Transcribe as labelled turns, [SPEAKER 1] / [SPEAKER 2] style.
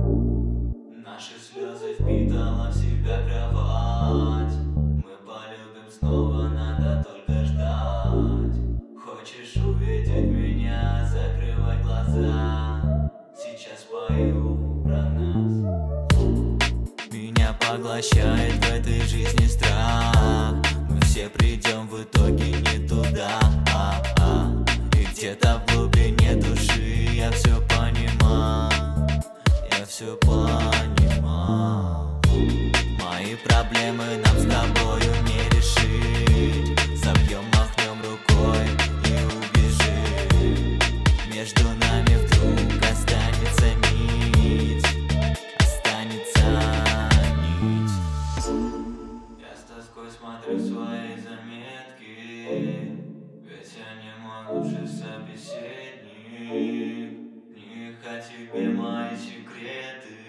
[SPEAKER 1] Наши слезы впитала в себя кровать. Мы полюбим снова, надо только ждать. Хочешь увидеть меня, закрывай глаза. Сейчас пою про нас. Меня поглощает в этой жизни страх. Мы все придем в итоге не туда. И где-то в глубине души я все понимаю. Я все понимаю. Мои проблемы нам с тобою не решить. Забьем, махнем рукой и убежим. Между нами вдруг останется нить. Останется нить. Я с тоской смотрю свои заметки, ведь я не мой лучший собеседник. В них о тебе мои секреты.